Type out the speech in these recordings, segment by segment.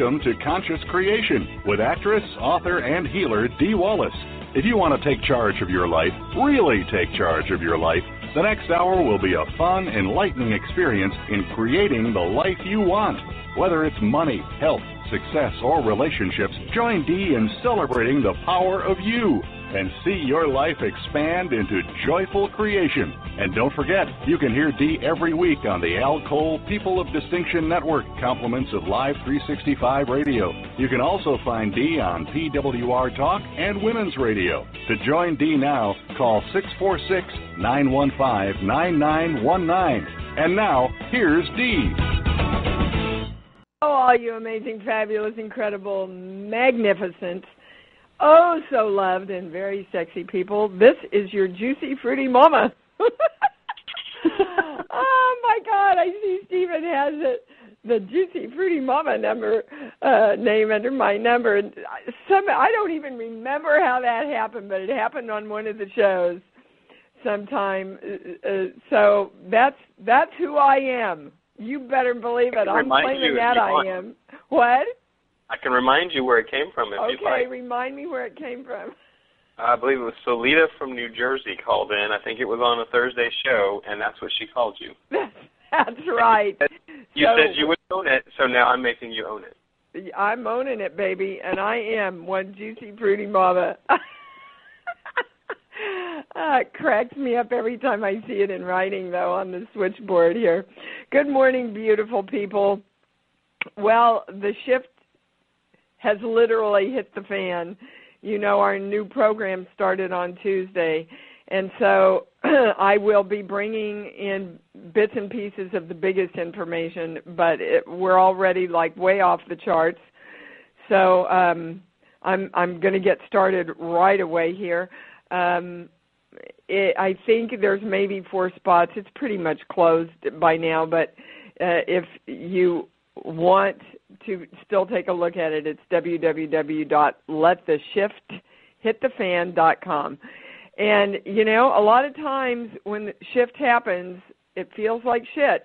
Welcome to Conscious Creation with actress, author, and healer Dee Wallace. If you want to take charge of your life, really take charge of your life, the next hour will be a fun, enlightening experience in creating the life you want. Whether it's money, health, success, or relationships, join Dee in celebrating the power of you and see your life expand into joyful creation. And don't forget, you can hear Dee every week on the Al Cole People of Distinction Network, compliments of Live 365 Radio. You can also find Dee on PWR Talk and Women's Radio. To join Dee now, call 646-915-9919. And now, here's Dee. Oh, all you amazing, fabulous, incredible, magnificent, oh, so loved and very sexy people. This is your juicy, fruity mama. Oh, my God. I see Stephen has the juicy, fruity mama number name under my number. I don't even remember how that happened, but it happened on one of the shows sometime. So that's who I am. You better believe it. I'm claiming that I am. What? I can remind you where it came from if you'd like. Okay, remind me where it came from. I believe it was Solita from New Jersey called in. I think it was on a Thursday show, and that's what she called you. That's right. You said you would own it, so now I'm making you own it. I'm owning it, baby, and I am one juicy, fruity mama. It cracks me up every time I see it in writing, though, on the switchboard here. Good morning, beautiful people. Well, the shift has literally hit the fan. You know, our new program started on Tuesday, and so I will be bringing in bits and pieces of the biggest information, but we're already, like, way off the charts. So I'm going to get started right away here. I think there's maybe 4 spots. It's pretty much closed by now, but if you want to still take a look at it, it's www.lettheshifthitthefan.com. And, you know, a lot of times when the shift happens, it feels like shit.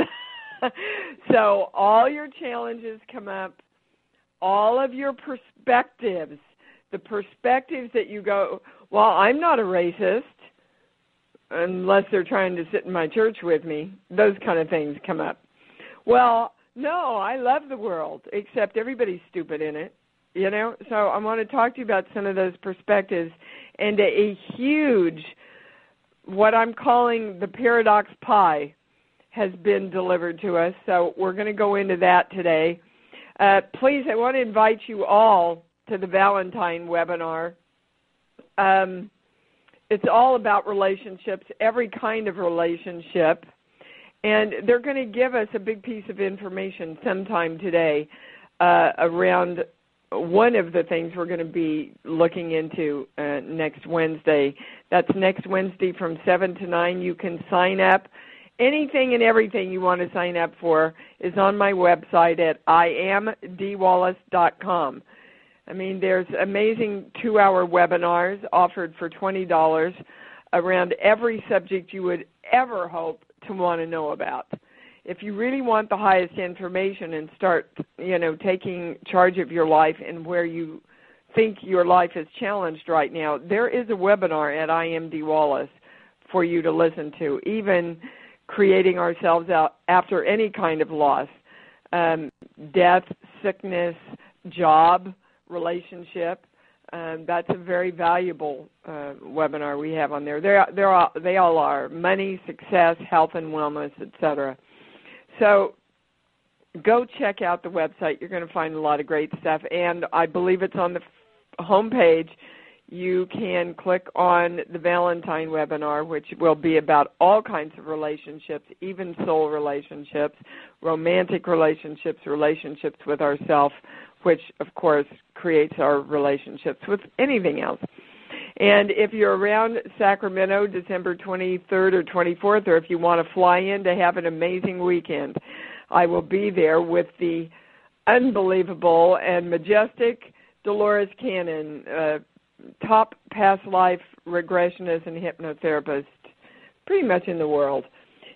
So all your challenges come up, all of your perspectives, the perspectives that you go, well, I'm not a racist, unless they're trying to sit in my church with me. Those kind of things come up. Well, no, I love the world, except everybody's stupid in it, you know. So I want to talk to you about some of those perspectives and a huge, what I'm calling the paradox pie, has been delivered to us. So we're going to go into that today. Please, I want to invite you all to the Valentine webinar. It's all about relationships, every kind of relationship. And they're going to give us a big piece of information sometime today around one of the things we're going to be looking into next Wednesday. That's next Wednesday from 7 to 9. You can sign up. Anything and everything you want to sign up for is on my website at iamdeewallace.com. I mean, there's amazing 2-hour webinars offered for $20 around every subject you would ever hope to want to know about. If you really want the highest information and start, you know, taking charge of your life and where you think your life is challenged right now, there is a webinar at I Am Dee Wallace for you to listen to, even creating ourselves out after any kind of loss, death, sickness, job, relationship. That's a very valuable webinar we have on there. They all are money, success, health and wellness, etc. So go check out the website. You're going to find a lot of great stuff, and I believe it's on the homepage. You can click on the Valentine webinar, which will be about all kinds of relationships, even soul relationships, romantic relationships, relationships with ourselves, which, of course, creates our relationships with anything else. And if you're around Sacramento, December 23rd or 24th, or if you want to fly in to have an amazing weekend, I will be there with the unbelievable and majestic Dolores Cannon, top past life regressionist and hypnotherapist pretty much in the world.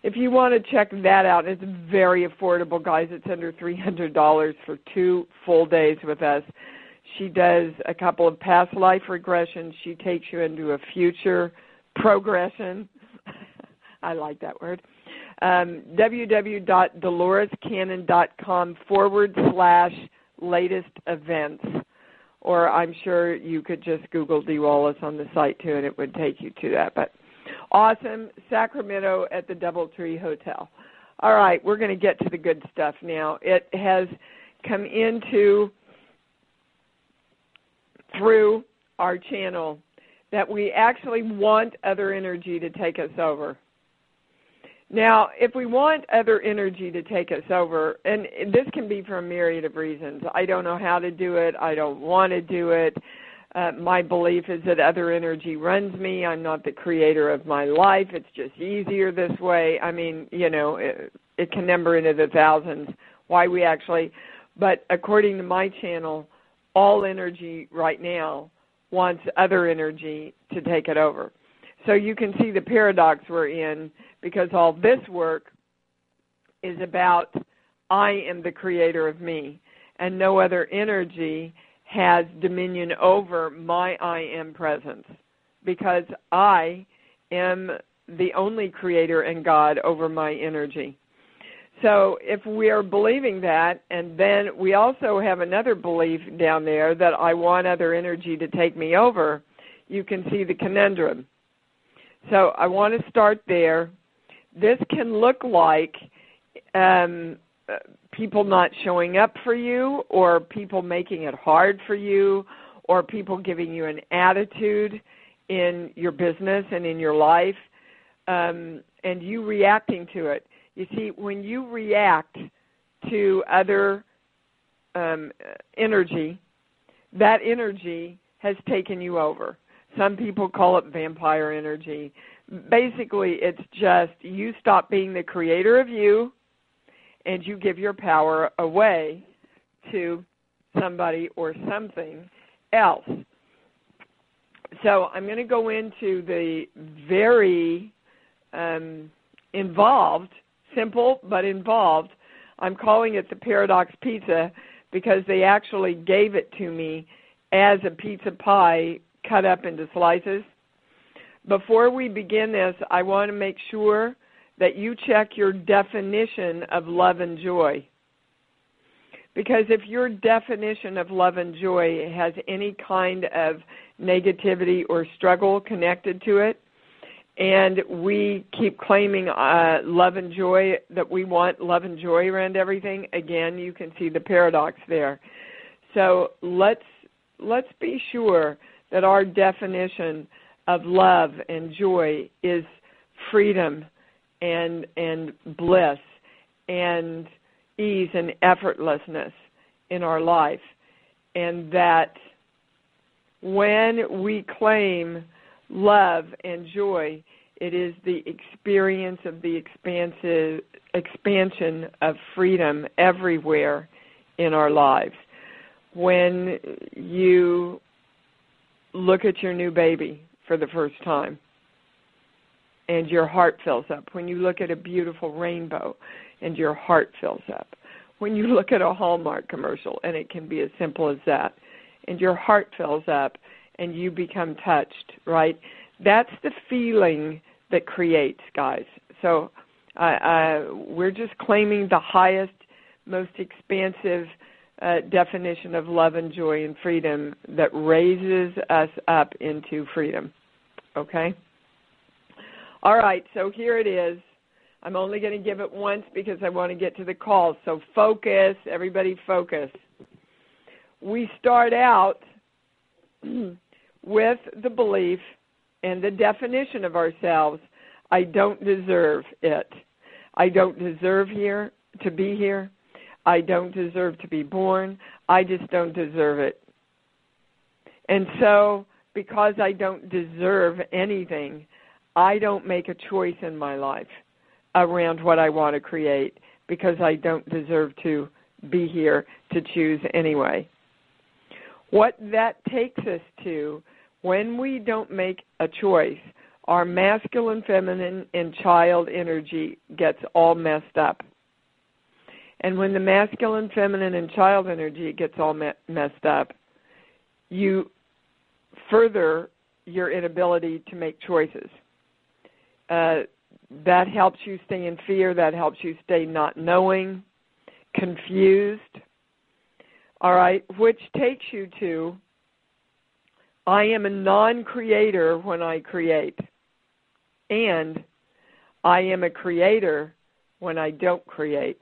if you want to check that out, it's very affordable, guys. It's under $300 for 2 full days with us. She does a couple of past life regressions. She takes you into a future progression. I like that word. www.dolorescannon.com/latest events. Or I'm sure you could just Google Dee Wallace on the site, too, and it would take you to that. But awesome. Sacramento at the DoubleTree Hotel. All right, we're going to get to the good stuff now. It has come into through our channel that we actually want other energy to take us over. Now, if we want other energy to take us over, and this can be for a myriad of reasons. I don't know how to do it. I don't want to do it. My belief is that other energy runs me. I'm not the creator of my life. It's just easier this way. I mean, you know, it can number into the thousands why we actually, but according to my channel, all energy right now wants other energy to take it over. So you can see the paradox we're in, because all this work is about I am the creator of me, and no other energy has dominion over my I am presence, because I am the only creator and God over my energy. So if we are believing that, and then we also have another belief down there that I want other energy to take me over, you can see the conundrum. So I want to start there. This can look like people not showing up for you, or people making it hard for you, or people giving you an attitude in your business and in your life, and you reacting to it. You see, when you react to other energy, that energy has taken you over. Some people call it vampire energy. Basically, it's just you stop being the creator of you, and you give your power away to somebody or something else. So I'm going to go into the very involved, simple but involved, I'm calling it the Paradox Pizza because they actually gave it to me as a pizza pie cut up into slices. Before we begin this, I want to make sure that you check your definition of love and joy. Because if your definition of love and joy has any kind of negativity or struggle connected to it, and we keep claiming love and joy, that we want love and joy around everything, again, you can see the paradox there. So let's be sure that our definition of love and joy is freedom and bliss and ease and effortlessness in our life. And that when we claim love and joy, it is the experience of the expansion of freedom everywhere in our lives. When you look at your new baby for the first time and your heart fills up, when you look at a beautiful rainbow and your heart fills up, when you look at a Hallmark commercial, and it can be as simple as that, and your heart fills up and you become touched, right? That's the feeling that creates, guys. So we're just claiming the highest, most expansive definition of love and joy and freedom that raises us up into freedom, okay? All right, so here it is. I'm only going to give it once because I want to get to the calls. So focus, everybody focus. We start out with the belief and the definition of ourselves, I don't deserve it. I don't deserve to be here. I don't deserve to be born. I just don't deserve it. And so because I don't deserve anything, I don't make a choice in my life around what I want to create because I don't deserve to be here to choose anyway. What that takes us to, when we don't make a choice, our masculine, feminine, and child energy gets all messed up. And when the masculine, feminine, and child energy gets all messed up, you further your inability to make choices. That helps you stay in fear. That helps you stay not knowing, confused. All right, which takes you to, I am a non-creator when I create. And I am a creator when I don't create.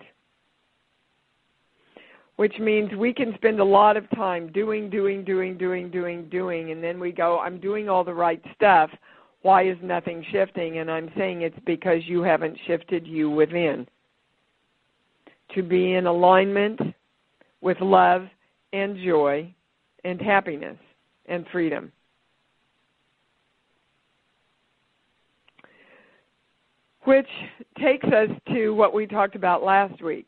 Which means we can spend a lot of time doing, and then we go, I'm doing all the right stuff. Why is nothing shifting? And I'm saying it's because you haven't shifted you within to be in alignment with love and joy and happiness and freedom. Which takes us to what we talked about last week.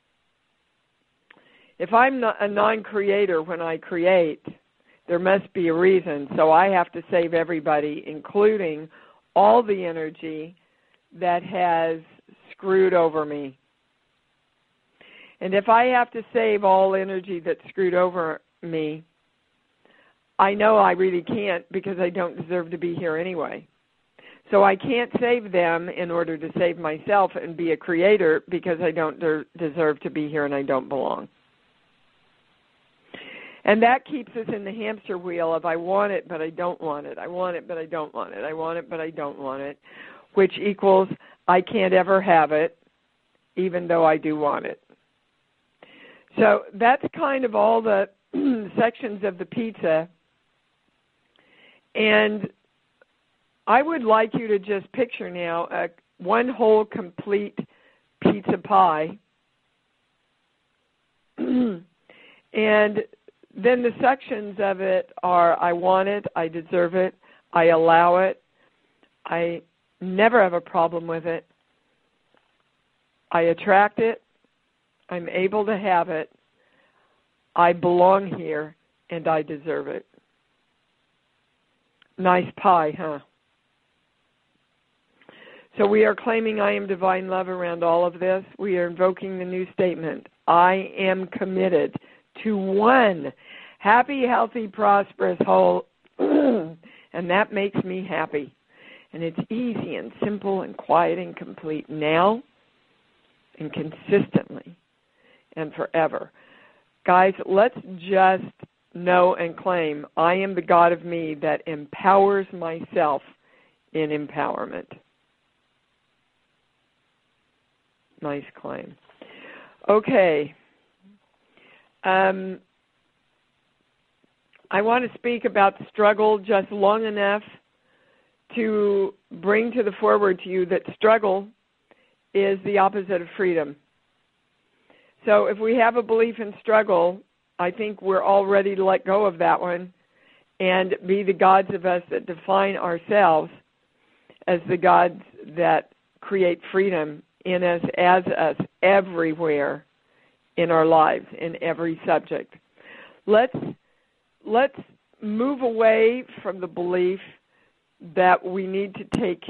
If I'm not a non-creator when I create, there must be a reason. So I have to save everybody, including all the energy that has screwed over me. And if I have to save all energy that's screwed over me, I know I really can't because I don't deserve to be here anyway. So I can't save them in order to save myself and be a creator because I don't deserve to be here and I don't belong. And that keeps us in the hamster wheel of I want it, but I don't want it. I want it, but I don't want it. I want it, but I don't want it, which equals I can't ever have it, even though I do want it. So that's kind of all the sections of the pizza. And I would like you to just picture now one whole complete pizza pie. And then the sections of it are I want it, I deserve it, I allow it, I never have a problem with it, I attract it, I'm able to have it, I belong here, and I deserve it. Nice pie, huh? So we are claiming I am divine love around all of this. We are invoking the new statement, I am committed to one happy, healthy, prosperous, whole, and that makes me happy. And it's easy and simple and quiet and complete now and consistently and forever. Guys, let's just know and claim I am the God of me that empowers myself in empowerment. Nice claim. Okay. I want to speak about struggle just long enough to bring to the forward to you that struggle is the opposite of freedom. So if we have a belief in struggle, I think we're all ready to let go of that one and be the gods of us that define ourselves as the gods that create freedom in us, as us, everywhere in our lives, in every subject. Let's move away from the belief that we need to take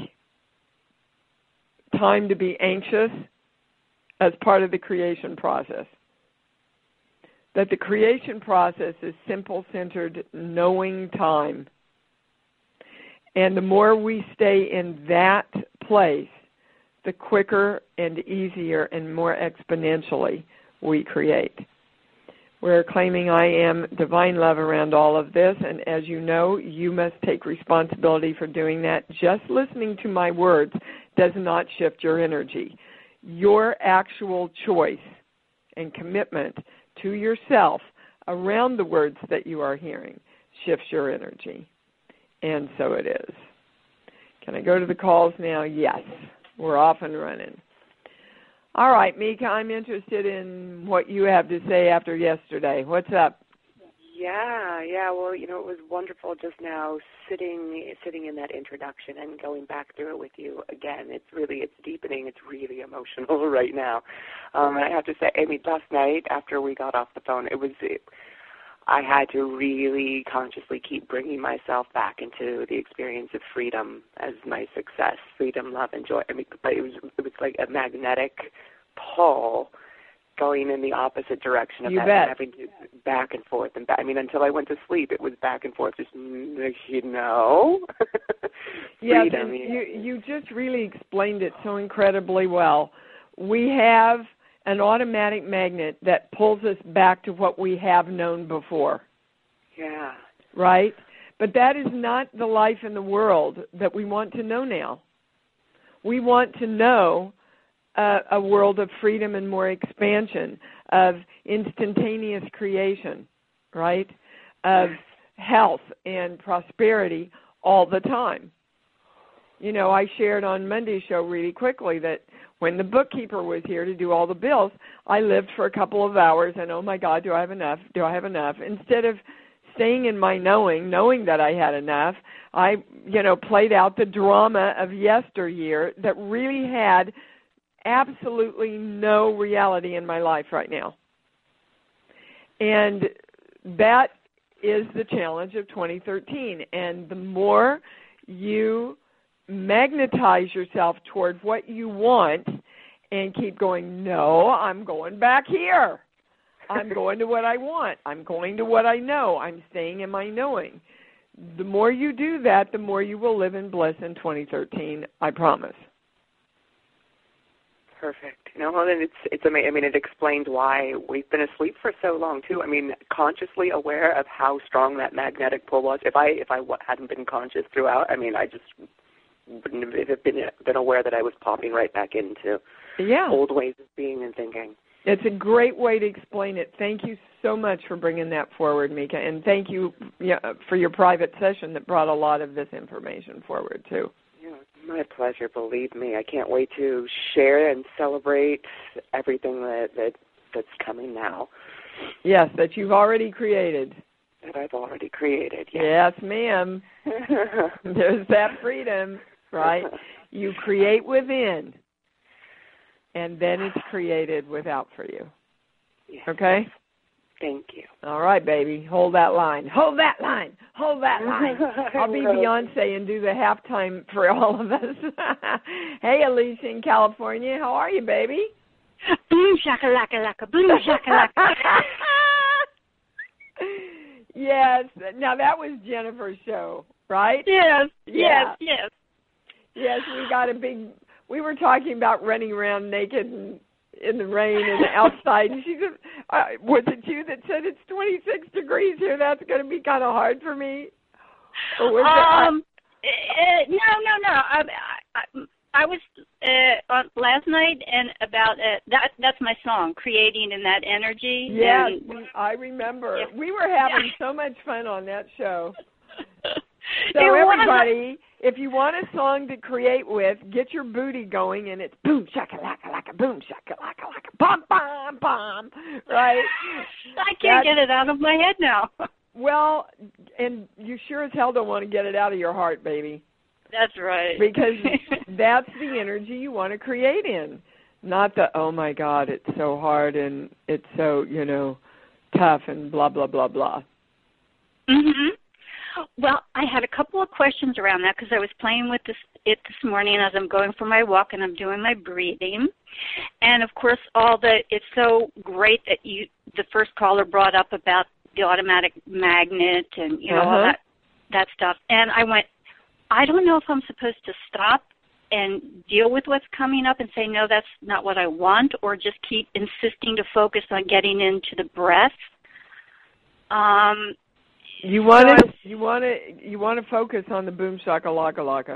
time to be anxious as part of the creation process. That the creation process is simple, centered, knowing time. And the more we stay in that place, the quicker and easier and more exponentially we create. We're claiming I am divine love around all of this, and as you know, you must take responsibility for doing that. Just listening to my words does not shift your energy. Your actual choice and commitment to yourself around the words that you are hearing shifts your energy. And so it is. Can I go to the calls now? Yes. We're off and running. All right, Mika, I'm interested in what you have to say after yesterday. What's up? Yeah. Well, it was wonderful just now sitting in that introduction and going back through it with you again. It's deepening. It's really emotional right now. And I have to say, last night after we got off the phone, I had to really consciously keep bringing myself back into the experience of freedom as my success, freedom, love, and joy. I mean, but it was like a magnetic pull going in the opposite direction of you that, bet. And having to back and forth and back. I mean, until I went to sleep, it was back and forth, just, Yes, freedom. and you just really explained it so incredibly well. We have an automatic magnet that pulls us back to what we have known before. Yeah. Right? But that is not the life in the world that we want to know now. We want to know a world of freedom and more expansion, of instantaneous creation, right? Of health and prosperity all the time. You know, I shared on Monday's show really quickly that when the bookkeeper was here to do all the bills, I lived for a couple of hours and, oh, my God, do I have enough? Do I have enough? Instead of staying in my knowing that I had enough, I, played out the drama of yesteryear that really had absolutely no reality in my life right now. And that is the challenge of 2013. And the more you magnetize yourself toward what you want and keep going, no, I'm going back here. I'm going to what I want. I'm going to what I know. I'm staying in my knowing. The more you do that, the more you will live in bliss in 2013, I promise. Perfect. And it's amazing. I mean, it explains why we've been asleep for so long too. I mean, consciously aware of how strong that magnetic pull was. If I hadn't been conscious throughout, I mean, I just wouldn't have been aware that I was popping right back into old ways of being and thinking. It's a great way to explain it. Thank you so much for bringing that forward, Mika, and thank you for your private session that brought a lot of this information forward too. Yeah, my pleasure. Believe me, I can't wait to share and celebrate everything that's coming now. Yes, that you've already created. That I've already created. Yes, ma'am. There's that freedom, right? You create within, and then it's created without for you. Yes. Okay? Thank you. All right, baby. Hold that line. Hold that line. Hold that line. I'll be Beyonce and do the halftime for all of us. Hey, Alicia in California. How are you, baby? Boom shakalaka, boom shakalaka. Yes. Now, that was Jennifer's show, right? Yes, Yeah. yes. Yes, we were talking about running around naked and in the rain and outside. And she said, was it you that said it's 26 degrees here? That's going to be kind of hard for me? Or was No. I was on last night and about that's my song, Creating in That Energy. Yes, I remember. Yeah. We were having so much fun on that show. So everybody, if you want a song to create with, get your booty going, and it's boom shakalaka laka, boom shakalaka laka, bum bum bum, right? I can't get it out of my head now. Well, and you sure as hell don't want to get it out of your heart, baby. That's right. Because that's the energy you want to create in, not the, oh my God, it's so hard and it's so, tough and blah, blah, blah, blah. Mm-hmm. Well, I had a couple of questions around that because I was playing with it this morning as I'm going for my walk and I'm doing my breathing. And, of course, it's so great that the first caller brought up about the automatic magnet and, all that stuff. And I went, I don't know if I'm supposed to stop and deal with what's coming up and say, no, that's not what I want, or just keep insisting to focus on getting into the breath. You want to focus on the boom shakalaka laka.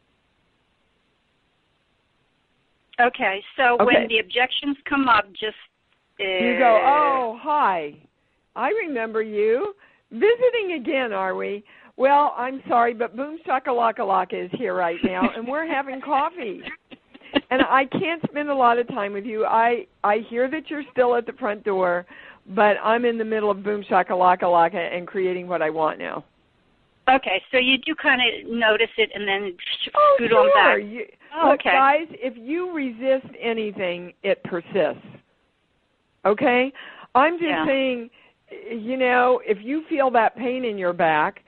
Okay, so when the objections come up, just you go, oh, hi, I remember you. Visiting again, are we? Well, I'm sorry, but boom shakalaka laka is here right now, and we're having coffee. And I can't spend a lot of time with you. I hear that you're still at the front door, but I'm in the middle of boom shakalaka laka and creating what I want now. Okay, so you do kind of notice it and then scoot on back. Look, guys, if you resist anything, it persists. Okay? I'm just saying, if you feel that pain in your back,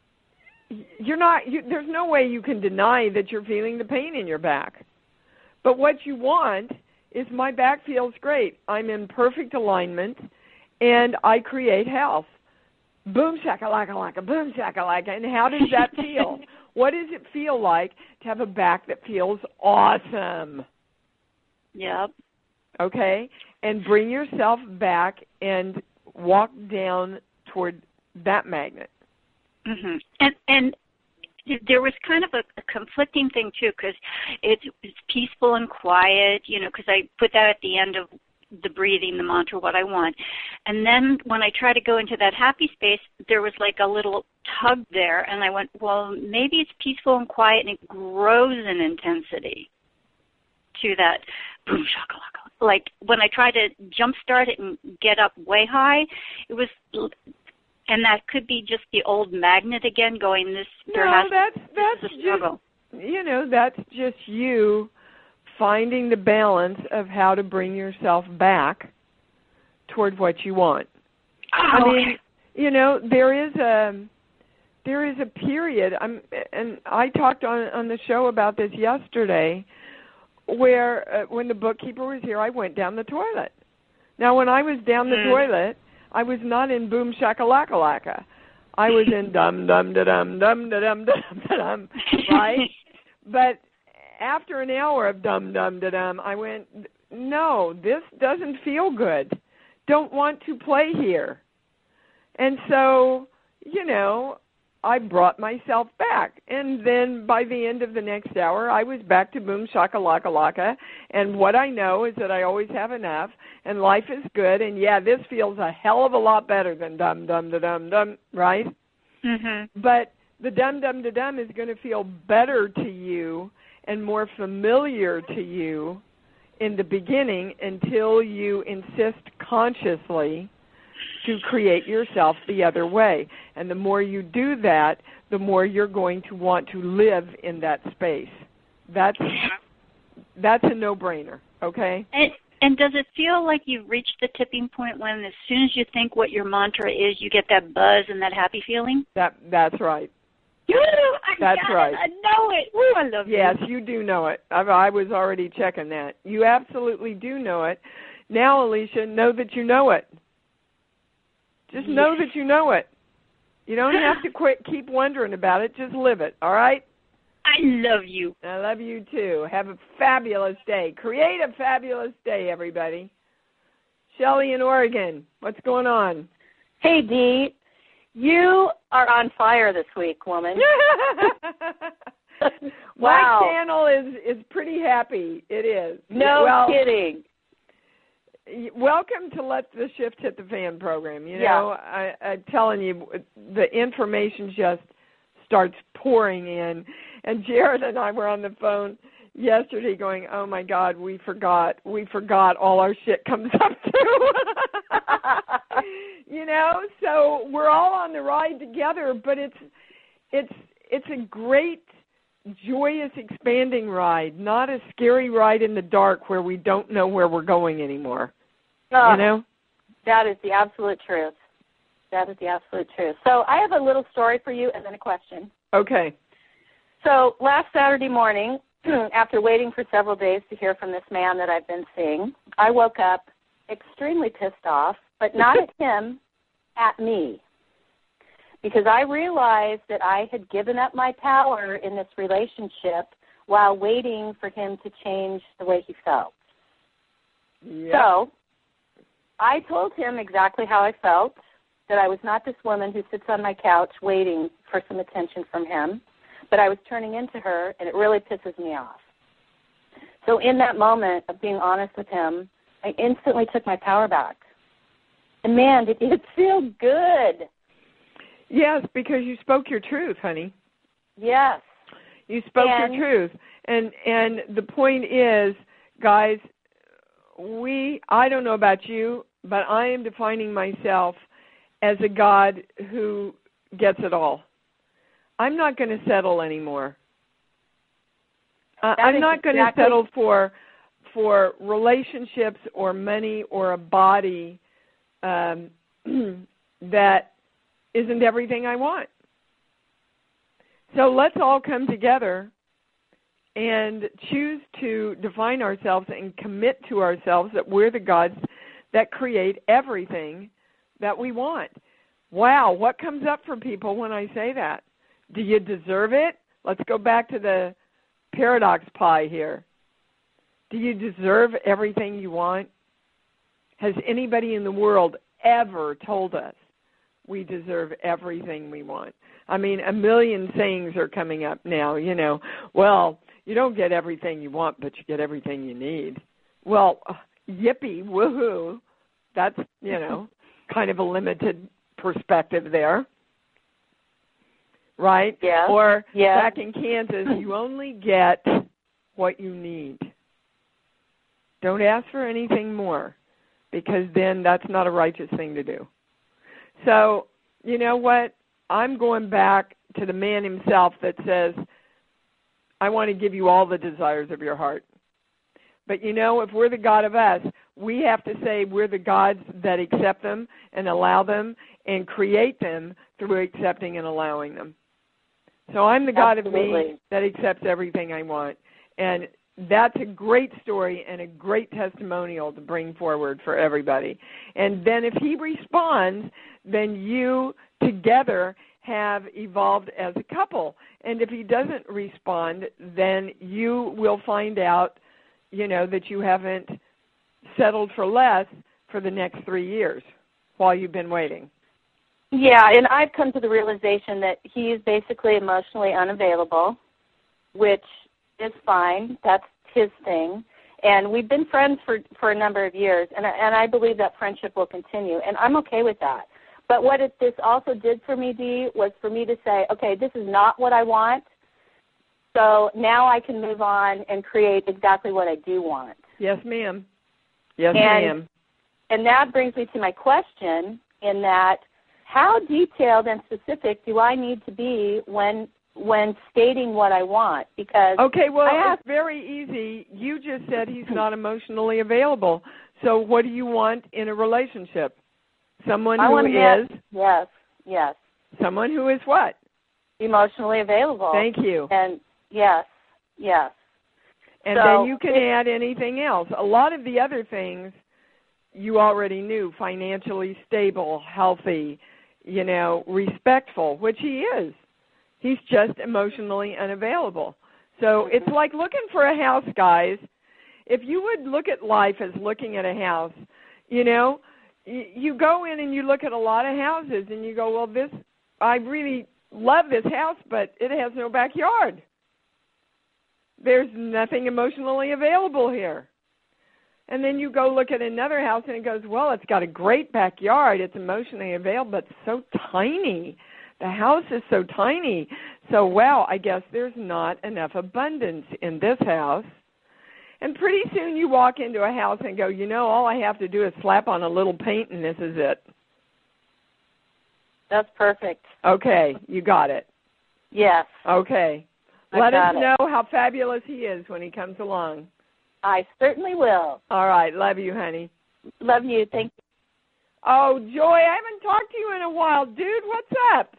there's no way you can deny that you're feeling the pain in your back. But what you want is, my back feels great. I'm in perfect alignment, and I create health. Boom shakalaka, boom shakalaka. And how does that feel? What does it feel like to have a back that feels awesome? Yep. Okay? And bring yourself back and walk down toward that magnet. Mm-hmm. And there was kind of a conflicting thing, too, because it's peaceful and quiet, because I put that at the end of the breathing, the mantra, what I want. And then when I try to go into that happy space, there was like a little tug there, and I went, well, maybe it's peaceful and quiet, and it grows in intensity to that boom shakalaka. Like when I try to jumpstart it and get up way high, it was, and that could be just the old magnet again going this. That's a struggle. That's just you finding the balance of how to bring yourself back toward what you want. Oh, I mean, there is a period. And I talked on the show about this yesterday, where when the bookkeeper was here, I went down the toilet. Now, when I was down the toilet, I was not in boom shakalaka. I was in dum dum da dum dum da dum da dum, right? But after an hour of dum dum da dum, I went, no, this doesn't feel good. Don't want to play here. And so, I brought myself back. And then by the end of the next hour, I was back to boom shakalaka. And what I know is that I always have enough, and life is good. And, yeah, this feels a hell of a lot better than dum dum da dum dum, right? Mm-hmm. But the dum dum da dum is going to feel better to you and more familiar to you in the beginning until you insist consciously to create yourself the other way. And the more you do that, the more you're going to want to live in that space. That's a no-brainer, okay? And does it feel like you've reached the tipping point when as soon as you think what your mantra is, you get that buzz and that happy feeling? That's right. That's right. I know it. Ooh, I love Yes, you do know it. I was already checking that. You absolutely do know it. Now, Alicia, know that you know it. Just know that you know it. You don't have to keep wondering about it. Just live it, all right? I love you. I love you, too. Have a fabulous day. Create a fabulous day, everybody. Shelley in Oregon, what's going on? Hey, Dee. You are on fire this week, woman. Wow. My channel is pretty happy. It is. No kidding. Welcome to Let the Shift Hit the Fan program. I'm telling you, the information just starts pouring in. And Jared and I were on the phone yesterday going, oh, my God, we forgot all our shit comes up too. So we're all on the ride together, but it's a great, joyous, expanding ride, not a scary ride in the dark where we don't know where we're going anymore. That is the absolute truth. So I have a little story for you and then a question. Okay. So last Saturday morning, after waiting for several days to hear from this man that I've been seeing, I woke up extremely pissed off, but not at him, at me. Because I realized that I had given up my power in this relationship while waiting for him to change the way he felt. Yep. So I told him exactly how I felt, that I was not this woman who sits on my couch waiting for some attention from him, but I was turning into her, and it really pisses me off. So in that moment of being honest with him, I instantly took my power back. And, man, did it feel good. Yes, because you spoke your truth, honey. Yes. You spoke your truth. And the point is, guys, I don't know about you, but I am defining myself as a God who gets it all. I'm not going to settle anymore. I'm not going to settle for relationships or money or a body that isn't everything I want. So let's all come together and choose to define ourselves and commit to ourselves that we're the gods that create everything that we want. Wow, what comes up for people when I say that? Do you deserve it? Let's go back to the paradox pie here. Do you deserve everything you want? Has anybody in the world ever told us we deserve everything we want? I mean, a million sayings are coming up now, well, you don't get everything you want, but you get everything you need. Well, yippee, woohoo. That's, kind of a limited perspective there. Right? Yeah. Or yeah. Back in Kansas, you only get what you need. Don't ask for anything more, because then that's not a righteous thing to do. So, you know what? I'm going back to the man himself that says, I want to give you all the desires of your heart. But if we're the God of us, we have to say we're the gods that accept them and allow them and create them through accepting and allowing them. So I'm the God of me that accepts everything I want. And that's a great story and a great testimonial to bring forward for everybody. And then if he responds, then you together have evolved as a couple. And if he doesn't respond, then you will find out, that you haven't settled for less for the next 3 years while you've been waiting. Yeah, and I've come to the realization that he is basically emotionally unavailable, which is fine. That's his thing. And we've been friends for a number of years, and I believe that friendship will continue, and I'm okay with that. But what this also did for me, Dee, was for me to say, okay, this is not what I want, so now I can move on and create exactly what I do want. Yes, ma'am. Yes, ma'am. And that brings me to my question in that, how detailed and specific do I need to be when stating what I want? Because it's very easy. You just said he's not emotionally available. So what do you want in a relationship? Someone who is? Yes. Someone who is what? Emotionally available. Thank you. And yes. And then you can add anything else. A lot of the other things you already knew: financially stable, healthy, respectful, which he is. He's just emotionally unavailable. So it's like looking for a house, guys. If you would look at life as looking at a house, you go in and you look at a lot of houses and you go, well, I really love this house, but it has no backyard. There's nothing emotionally available here. And then you go look at another house and it goes, well, it's got a great backyard. It's emotionally available, but it's so tiny. The house is so tiny. So, wow, I guess there's not enough abundance in this house. And pretty soon you walk into a house and go, all I have to do is slap on a little paint and this is it. That's perfect. Okay, you got it. Yes. Okay. Let us know how fabulous he is when he comes along. I certainly will. All right. Love you, honey. Love you. Thank you. Oh, Joy, I haven't talked to you in a while. Dude, what's up?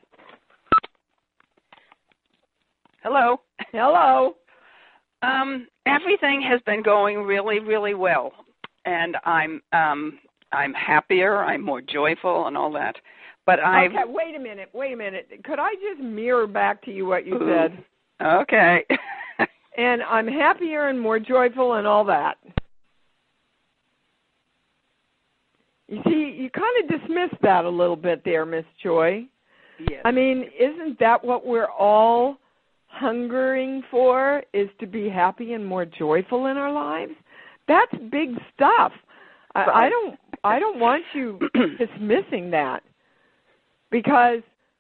Hello. Hello. Everything has been going really, really well, and I'm happier. I'm more joyful, and all that. But okay, wait a minute. Could I just mirror back to you what you said? Okay. And I'm happier and more joyful and all that. You see, you kind of dismissed that a little bit there, Miss Joy. Yes. I mean, isn't that what we're all hungering for, is to be happy and more joyful in our lives? That's big stuff. I don't want you dismissing that, because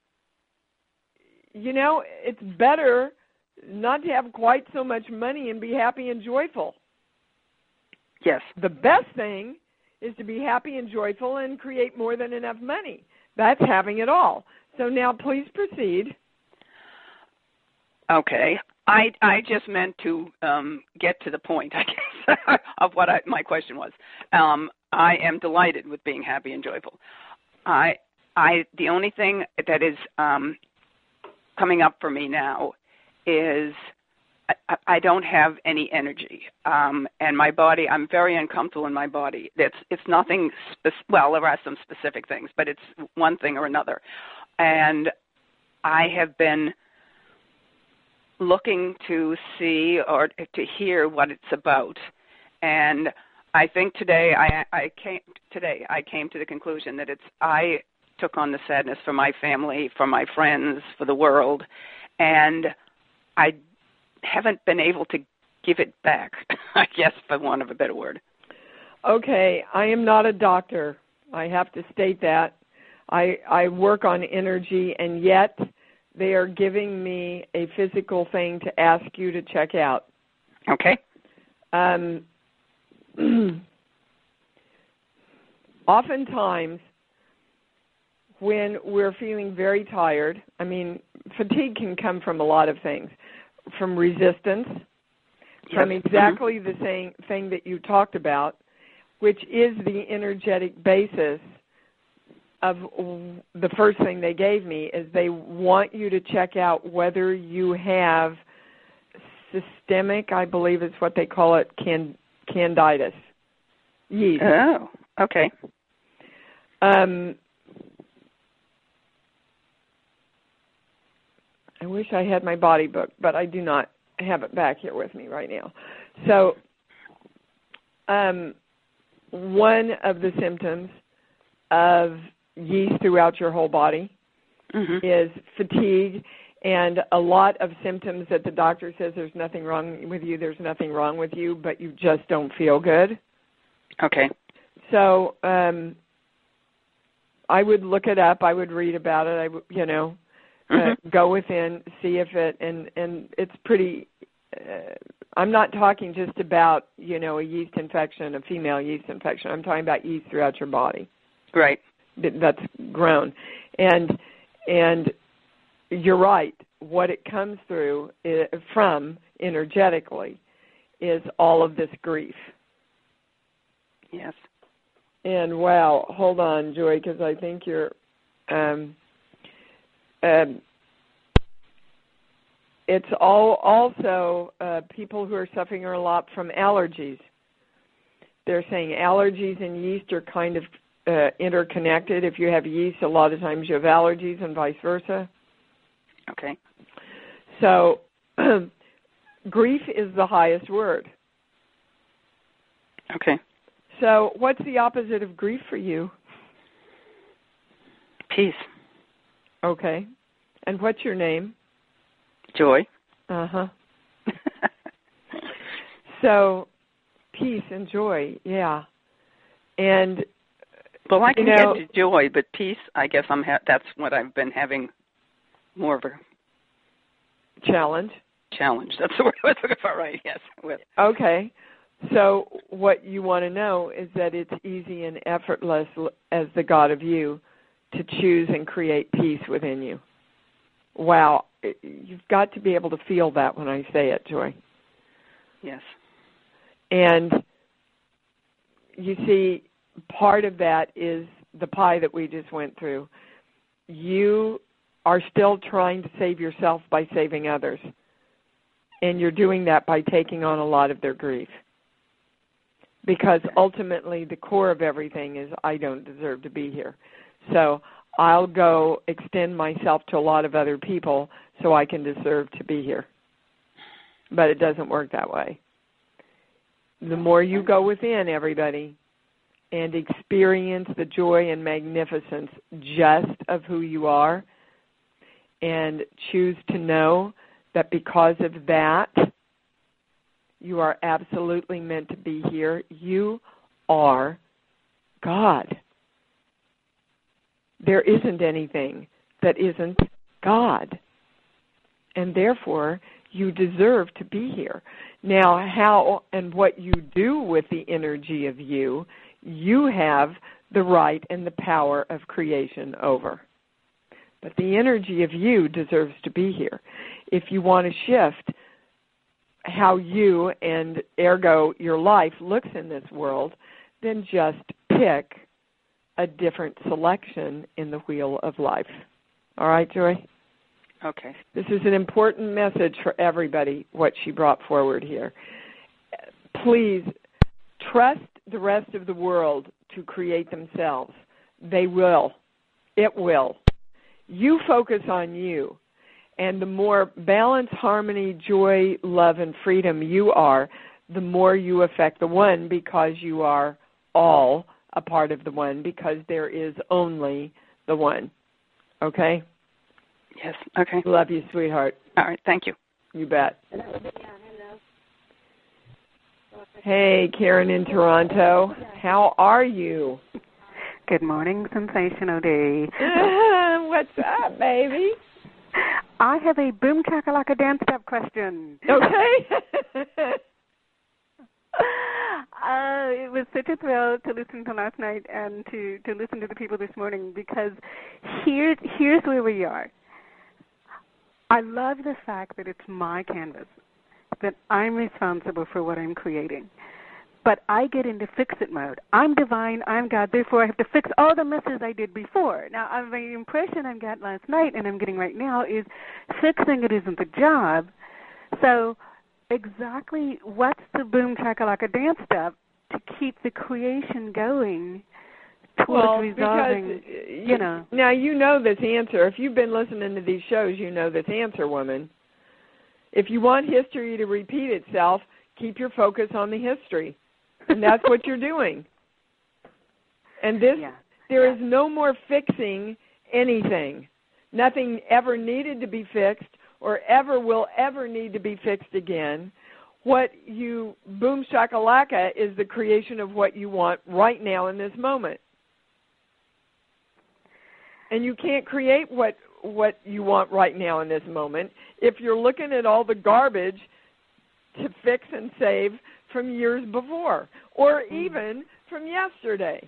it's better not to have quite so much money and be happy and joyful. Yes. The best thing is to be happy and joyful and create more than enough money. That's having it all. So now please proceed. Okay. I just meant to get to the point, I guess, of what my question was. I am delighted with being happy and joyful. the only thing that is coming up for me now is I don't have any energy, and my body. I'm very uncomfortable in my body. It's nothing. Well, there are some specific things, but it's one thing or another. And I have been looking to see or to hear what it's about, and I think today I came to the conclusion that I took on the sadness for my family, for my friends, for the world, and I haven't been able to give it back, I guess, for want of a better word. Okay, I am not a doctor. I have to state that. I work on energy, and yet they are giving me a physical thing to ask you to check out. Okay. Oftentimes, when we're feeling very tired, I mean, fatigue can come from a lot of things, from resistance, from exactly the same thing that you talked about, which is the energetic basis of the first thing they gave me, is they want you to check out whether you have systemic, I believe is what they call it, candidiasis, yeast. Oh, okay. I wish I had my body book, but I do not have it back here with me right now. So one of the symptoms of yeast throughout your whole body is fatigue, and a lot of symptoms that the doctor says there's nothing wrong with you, but you just don't feel good. Okay. So I would look it up. I would read about it. Go within, see if it, and it's pretty, I'm not talking just about, a yeast infection, a female yeast infection. I'm talking about yeast throughout your body. Right. That's grown. And you're right. What it comes through from energetically is all of this grief. Yes. And wow, hold on, Joy, because I think you're, it's also people who are suffering a lot from allergies. They're saying allergies and yeast are kind of interconnected. If you have yeast, a lot of times you have allergies and vice versa. Okay. So grief is the highest word. Okay. So what's the opposite of grief for you? Peace. Okay. And what's your name? Joy. Uh-huh. So peace and joy, yeah. And well, I can get to joy, but peace, I guess that's what I've been having more of a challenge. That's the word I was looking for, right? Yes. Okay. So what you want to know is that it's easy and effortless as the God of you to choose and create peace within you. Wow. You've got to be able to feel that when I say it, Joy. Yes. And you see, part of that is the pie that we just went through. You are still trying to save yourself by saving others. And you're doing that by taking on a lot of their grief. Because ultimately the core of everything is I don't deserve to be here. So I'll go extend myself to a lot of other people so I can deserve to be here. But it doesn't work that way. The more you go within, everybody, and experience the joy and magnificence just of who you are, and choose to know that because of that, you are absolutely meant to be here. You are God. There isn't anything that isn't God. And therefore, you deserve to be here. Now, how and what you do with the energy of you, you have the right and the power of creation over. But the energy of you deserves to be here. If you want to shift how you and ergo your life looks in this world, then just pick a different selection in the wheel of life. All right, Joy? Okay. This is an important message for everybody, what she brought forward here. Please trust the rest of the world to create themselves. They will. It will. You focus on you. And the more balance, harmony, joy, love, and freedom you are, the more you affect the one, because you are all a part of the one, because there is only the one. Okay? Yes. Okay. Love you, sweetheart. All right. Thank you. You bet. Hey, Karen in Toronto. How are you? Good morning, Sensational Day. What's up, baby? I have a boom chakalaka dance step question. Okay. It was such a thrill to listen to last night and to listen to the people this morning, because here's where we are. I love the fact that it's my canvas, that I'm responsible for what I'm creating. But I get into fix-it mode. I'm divine, I'm God, therefore I have to fix all the messes I did before. Now, the impression I got last night, and I'm getting right now, is fixing it isn't the job. So exactly what's the boom chakalaka dance step to keep the creation going towards resolving, because, Now, you know this answer. If you've been listening to these shows, you know this answer, woman. If you want history to repeat itself, keep your focus on the history. And that's what you're doing. And there is no more fixing anything. Nothing ever needed to be fixed or ever will ever need to be fixed again. What you boom shakalaka is the creation of what you want right now in this moment. And you can't create what you want right now in this moment if you're looking at all the garbage to fix and save from years before, or even from yesterday.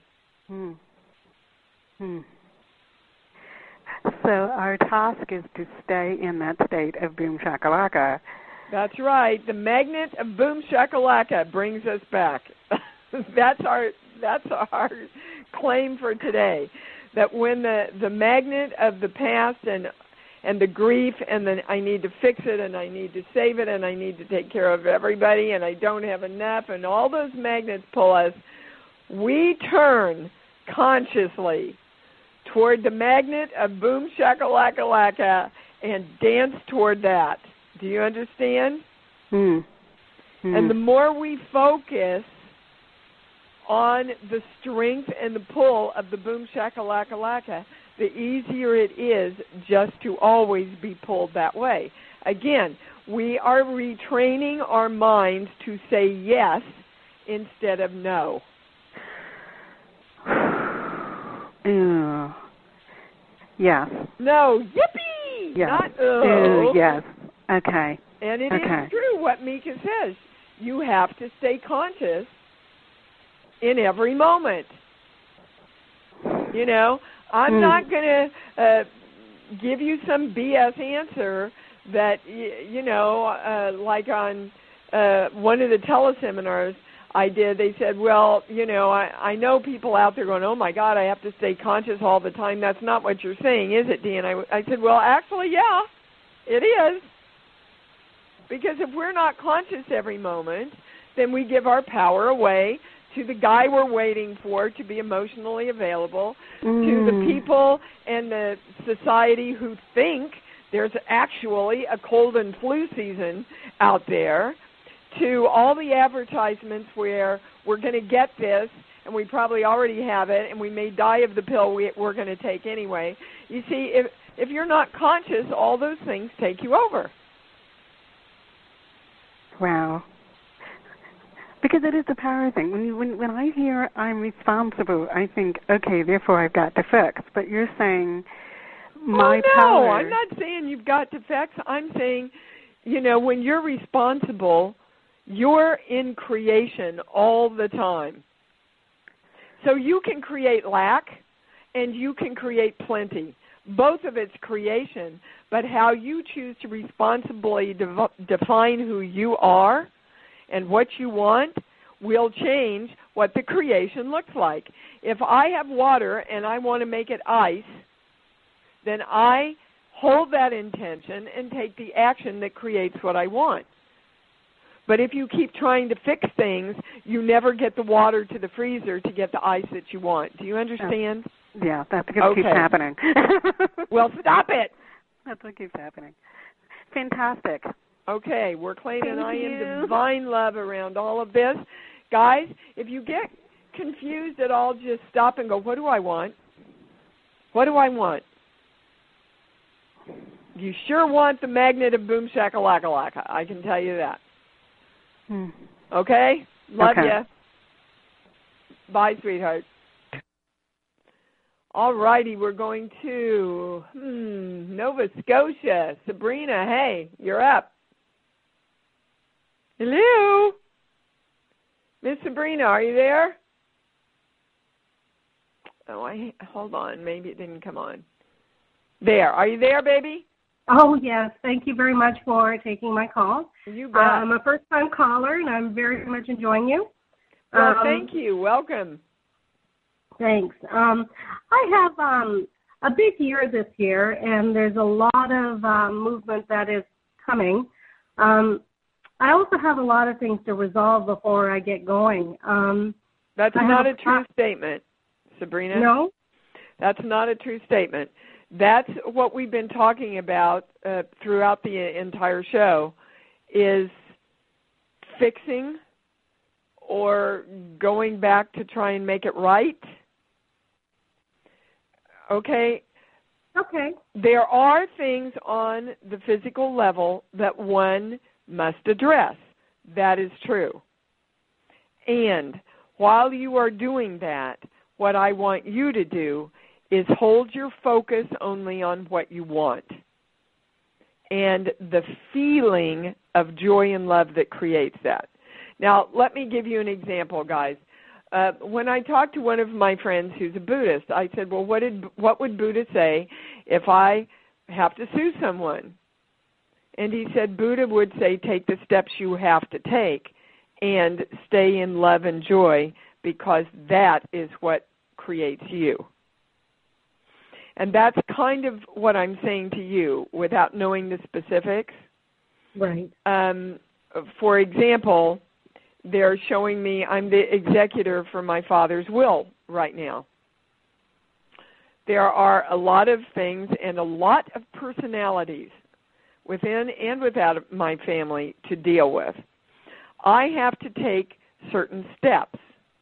So our task is to stay in that state of boom shakalaka. That's right. The magnet of boom shakalaka brings us back. That's our claim for today. That when the magnet of the past and the grief, and then I need to fix it, and I need to save it, and I need to take care of everybody, and I don't have enough, and all those magnets pull us, we turn consciously toward the magnet of boom shakalaka and dance toward that. Do you understand? And the more we focus on the strength and the pull of the boom shakalaka, the easier it is just to always be pulled that way. Again, we are retraining our minds to say yes instead of no. Yes. No, yippee! Yes. Not oh. Yes. Okay. And it is true what Mika says. You have to stay conscious in every moment. I'm not going to give you some BS answer that, like on one of the teleseminars I did, they said, well, I know people out there going, oh, my God, I have to stay conscious all the time. That's not what you're saying, is it, Dee? And I said, well, actually, yeah, it is. Because if we're not conscious every moment, then we give our power away to the guy we're waiting for to be emotionally available, to the people and the society who think there's actually a cold and flu season out there, to all the advertisements where we're going to get this and we probably already have it and we may die of the pill we're going to take anyway. You see, if you're not conscious, all those things take you over. Wow. Because it is the power thing. When I hear I'm responsible, I think, okay, therefore I've got to fix. But you're saying my power. No, I'm not saying you've got to fix. I'm saying, when you're responsible, you're in creation all the time. So you can create lack and you can create plenty. Both of it's creation, but how you choose to responsibly define who you are and what you want will change what the creation looks like. If I have water and I want to make it ice, then I hold that intention and take the action that creates what I want. But if you keep trying to fix things, you never get the water to the freezer to get the ice that you want. Do you understand? Yeah, that's what keeps happening. Well, stop it. That's what keeps happening. Fantastic. Okay, we're claiming Thank I am you. divine love around all of this. Guys, if you get confused at all, just stop and go, what do I want? What do I want? You sure want the magnet of boom shakalaka, I can tell you that. Okay? Love ya. Bye, sweetheart. All righty, we're going to Nova Scotia. Sabrina, hey, you're up. Hello? Miss Sabrina, are you there? Oh, hold on. Maybe it didn't come on. There. Are you there, baby? Oh, yes. Thank you very much for taking my call. You bet. I'm a first-time caller, and I'm very much enjoying you. Well, thank you. Welcome. Thanks. I have a big year this year, and there's a lot of movement that is coming. I also have a lot of things to resolve before I get going. That's not a true statement, Sabrina. No? That's not a true statement. That's what we've been talking about throughout the entire show, is fixing or going back to try and make it right. Okay? Okay. There are things on the physical level that one must address. That is true. And while you are doing that, what I want you to do is hold your focus only on what you want and the feeling of joy and love that creates that. Now, let me give you an example, guys. When I talked to one of my friends who's a Buddhist, I said, well, what would Buddha say if I have to sue someone? And he said, Buddha would say, take the steps you have to take and stay in love and joy, because that is what creates you. And that's kind of what I'm saying to you without knowing the specifics. Right. For example, they're showing me I'm the executor for my father's will right now. There are a lot of things and a lot of personalities within and without my family to deal with. I have to take certain steps.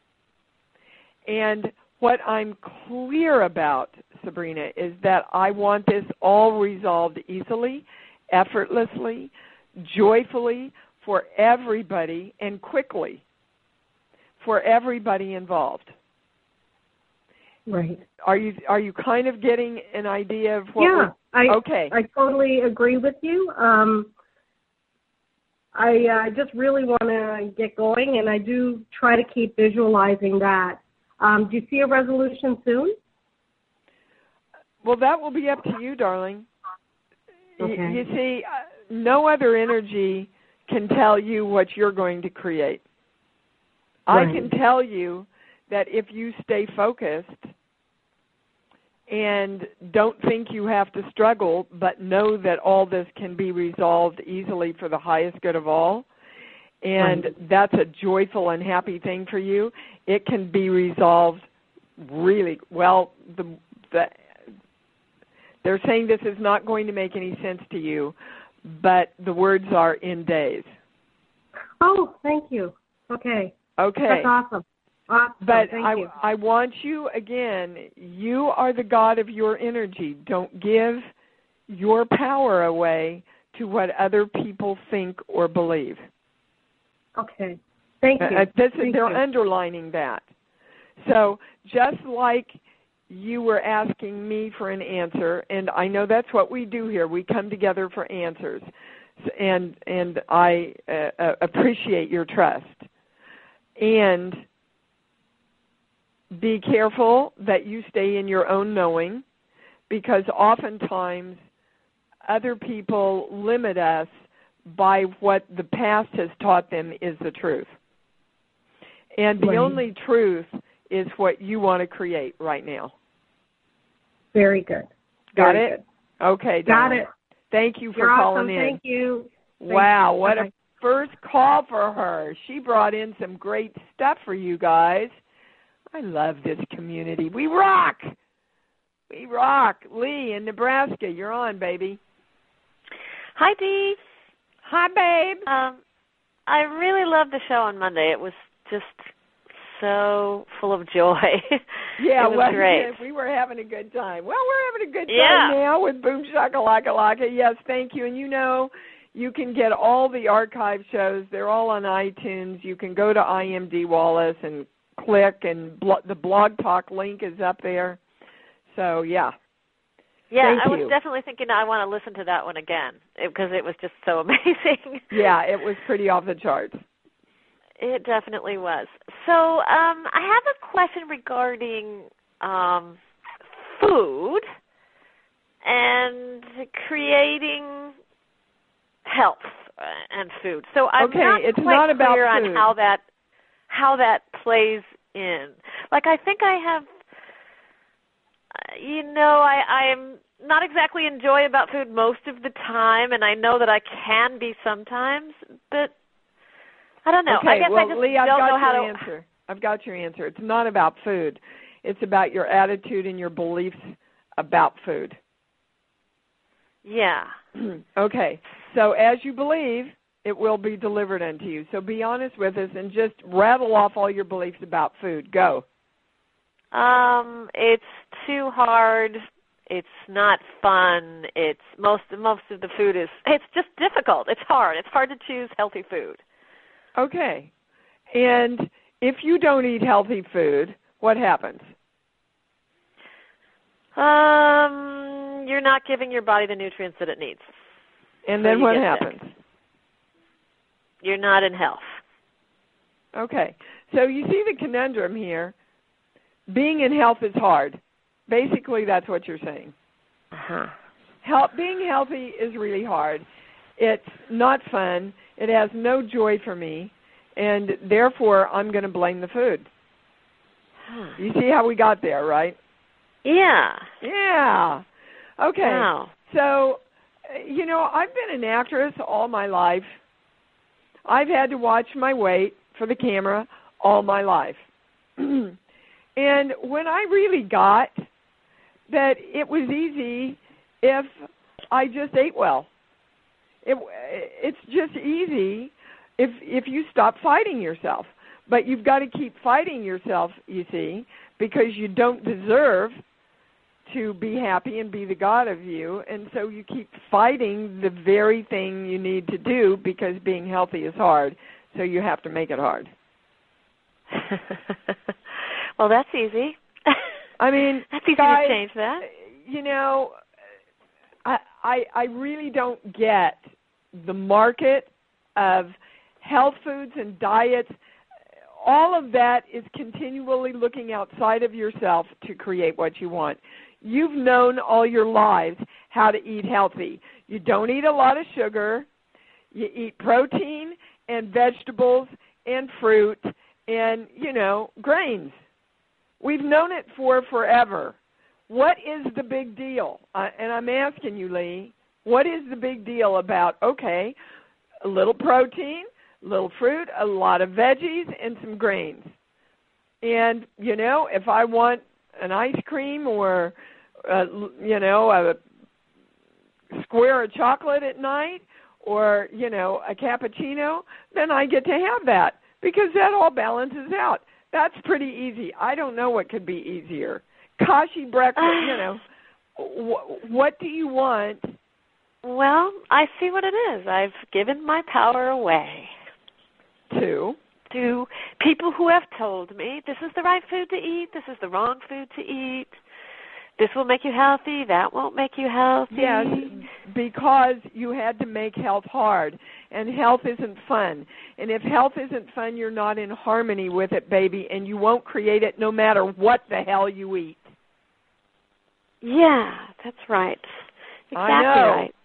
And what I'm clear about, Sabrina, is that I want this all resolved easily, effortlessly, joyfully for everybody, and quickly for everybody involved. Right. Are you kind of getting an idea of what? Yeah. Okay. I totally agree with you. I just really want to get going, and I do try to keep visualizing that. Do you see a resolution soon? Well, that will be up to you, darling. Okay. You see, no other energy can tell you what you're going to create. Right. I can tell you that if you stay focused and don't think you have to struggle, but know that all this can be resolved easily for the highest good of all, and that's a joyful and happy thing for you, it can be resolved really well. They're saying this is not going to make any sense to you, but the words are in days. Oh, thank you. Okay. That's awesome. But thank you. I want you, again, you are the God of your energy. Don't give your power away to what other people think or believe. Okay. Thank you. They're underlining that. So just like you were asking me for an answer, and I know that's what we do here. We come together for answers, and I appreciate your trust. And be careful that you stay in your own knowing, because oftentimes other people limit us by what the past has taught them is the truth. And the only truth is what you want to create right now. Very good. Got it? Good. Okay, Got it. Thank you for You're calling awesome. in. Thank you. Wow, what Bye-bye. a first call for her. She brought in some great stuff for you guys. I love this community. We rock. We rock. Lee in Nebraska, you're on, baby. Hi, Dee. Hi, babe. I really loved the show on Monday. It was just so full of joy. Yeah, it was great. We were having a good time. Well, we're having a good time now with Boom Shakalaka Laka. Yes, thank you. And you can get all the archive shows. They're all on iTunes. You can go to IMD Wallace and click, and the Blog Talk link is up there. So, yeah. Yeah, Thank I was you. definitely thinking I want to listen to that one again because it was just so amazing. Yeah, it was pretty off the charts. It definitely was. So I have a question regarding food and creating health and food. So I'm not it's quite not about clear food. on how that plays in. Like, I think I have, I'm not exactly enjoy about food most of the time, and I know that I can be sometimes, but I don't know. Okay, I guess well, I just Lee, don't know how to answer. I've got your answer. It's not about food. It's about your attitude and your beliefs about food. Yeah. Okay. So as you believe, it will be delivered unto you. So be honest with us and just rattle off all your beliefs about food. Go. It's too hard. It's not fun. It's most of the food it's just difficult. It's hard. It's hard to choose healthy food. Okay. And if you don't eat healthy food, what happens? You're not giving your body the nutrients that it needs. And then what happens? You're not in health. Okay. So you see the conundrum here. Being in health is hard. Basically, that's what you're saying. Uh-huh. Being healthy is really hard. It's not fun. It has no joy for me. And therefore, I'm going to blame the food. You see how we got there, right? Yeah. Yeah. Okay. Wow. So, I've been an actress all my life. I've had to watch my weight for the camera all my life. And when I really got that it was easy if I just ate well. It's just easy if you stop fighting yourself. But you've got to keep fighting yourself, you see, because you don't deserve to be happy and be the God of you. And so you keep fighting the very thing you need to do because being healthy is hard. So you have to make it hard. Well, that's easy. I mean, that's easy guys, to change that. I really don't get the market of health foods and diets. All of that is continually looking outside of yourself to create what you want. You've known all your lives how to eat healthy. You don't eat a lot of sugar. You eat protein and vegetables and fruit and, grains. We've known it for forever. What is the big deal? And I'm asking you, Lee, what is the big deal about, okay, a little protein, a little fruit, a lot of veggies, and some grains? And, if I want an ice cream or, a square of chocolate at night or, a cappuccino, then I get to have that because that all balances out. That's pretty easy. I don't know what could be easier. Kashi breakfast, what do you want? Well, I see what it is. I've given my power away. To people who have told me this is the right food to eat, this is the wrong food to eat, this will make you healthy, that won't make you healthy. Yes, because you had to make health hard, and health isn't fun. And if health isn't fun, you're not in harmony with it, baby, and you won't create it no matter what the hell you eat. Yeah, that's right. Exactly I know. right.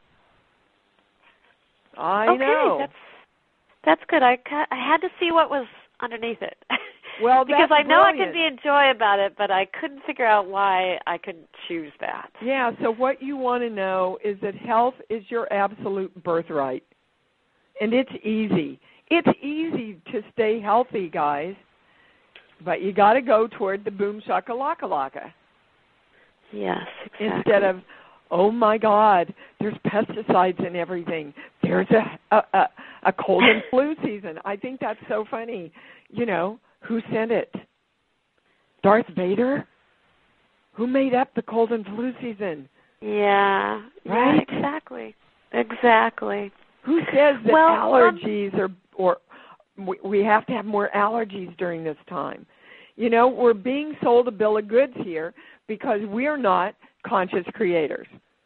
I know. That's good. I had to see what was underneath it. Well, because I know brilliant. I could be a joy about it, but I couldn't figure out why I couldn't choose that. Yeah, so what you want to know is that health is your absolute birthright. And it's easy. It's easy to stay healthy, guys. But you got to go toward the boom shakalaka. Yes, exactly. Instead of, oh my God, there's pesticides in everything. There's a cold and flu season. I think that's so funny. You know, who sent it? Darth Vader? Who made up the cold and flu season? Yeah. Right? Yeah, exactly. Who says that allergies or we have to have more allergies during this time? You know, we're being sold a bill of goods here because we're not conscious creators.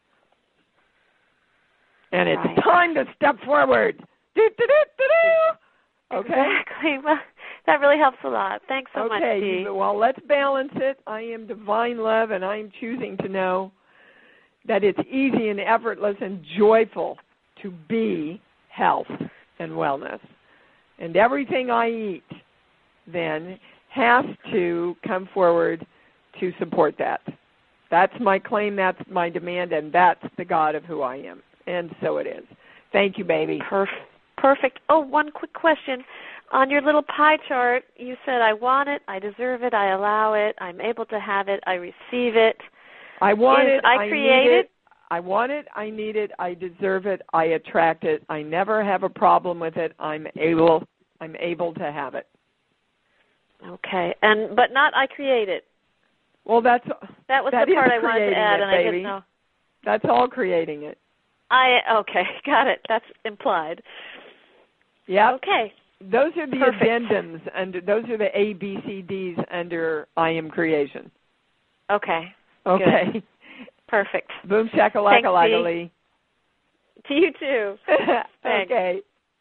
And it's time to step forward. Okay? Exactly. Well, that really helps a lot. Thanks so much, Dee. Well, let's balance it. I am divine love, and I am choosing to know that it's easy and effortless and joyful to be health and wellness. And everything I eat then has to come forward to support that. That's my claim, that's my demand, and that's the God of who I am. And so it is. Thank you, baby. Perfect. Oh, one quick question. On your little pie chart, you said, I want it, I deserve it, I allow it, I'm able to have it, I receive it. I want it, I create it. I want it, I need it, I deserve it, I attract it, I never have a problem with it, I'm able to have it. Okay, but not I create it. Well, that was the part I wanted to add, and I didn't know. That's all creating it. Okay, got it. That's implied. Yeah. Okay. Those are the addendums under. Those are the ABCDs under I Am Creation. Okay. Okay. Good. Perfect. Boom shakalaka Lee. To you too. Thanks. Okay.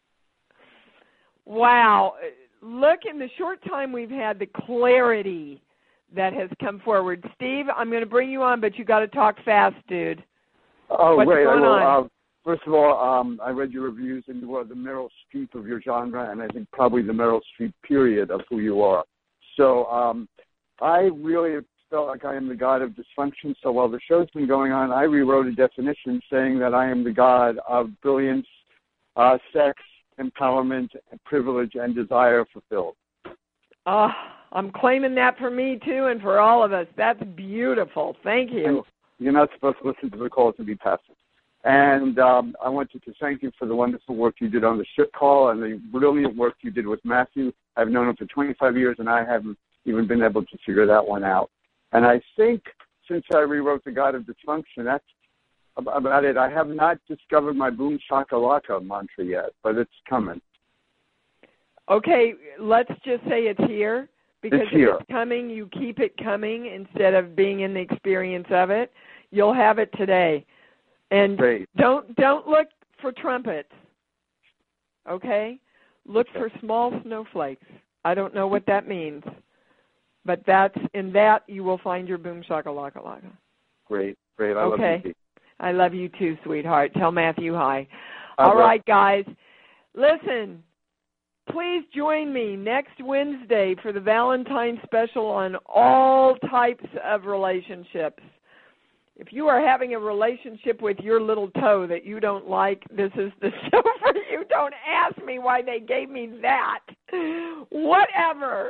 Wow. Look, in the short time we've had, the clarity that has come forward. Steve, I'm going to bring you on, but you got to talk fast, dude. Oh, What's great. going on? First of all, I read your reviews, and you are the Meryl Streep of your genre, and I think probably the Meryl Streep period of who you are. So I really felt like I am the god of dysfunction. So while the show's been going on, I rewrote a definition saying that I am the god of brilliance, sex, empowerment, privilege, and desire fulfilled. I'm claiming that for me, too, and for all of us. That's beautiful. Thank you. And you're not supposed to listen to the calls and be passive. And I wanted to thank you for the wonderful work you did on the ship call and the brilliant work you did with Matthew. I've known him for 25 years, and I haven't even been able to figure that one out. And I think since I rewrote The God of Dysfunction, that's about it. I have not discovered my boom shakalaka mantra yet, but it's coming. Okay, let's just say it's here. Because it's here. If it's coming, you keep it coming instead of being in the experience of it. You'll have it today. And Great. don't look for trumpets, okay? Look for small snowflakes. I don't know what that means, but in that you will find your boom shakalaka. Great. I love you. I love you too, sweetheart. Tell Matthew hi. All right, guys. Listen, please join me next Wednesday for the Valentine's special on all types of relationships. If you are having a relationship with your little toe that you don't like, this is the show for you. Don't ask me why they gave me that. Whatever.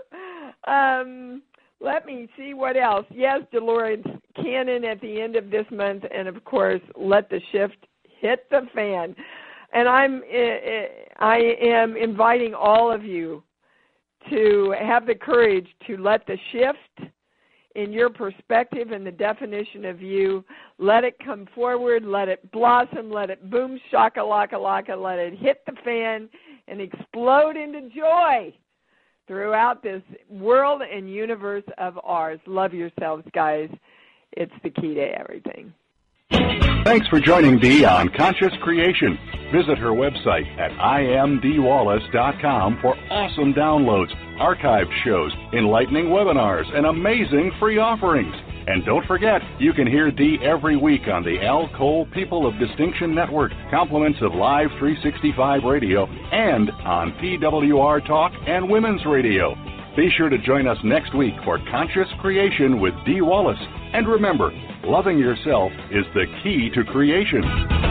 Let me see what else. Yes, Dolores Cannon at the end of this month, and, of course, Let the Shift Hit the Fan. And I am inviting all of you to have the courage to let the shift in your perspective and the definition of you, let it come forward, let it blossom, let it boom shakalaka, let it hit the fan and explode into joy throughout this world and universe of ours. Love yourselves, guys. It's the key to everything. Thanks for joining Dee on Conscious Creation. Visit her website at imdwallace.com for awesome downloads, archived shows, enlightening webinars, and amazing free offerings. And don't forget, you can hear Dee every week on the Al Cole People of Distinction Network, compliments of Live 365 Radio, and on PWR Talk and Women's Radio. Be sure to join us next week for Conscious Creation with Dee Wallace. And remember, loving yourself is the key to creation.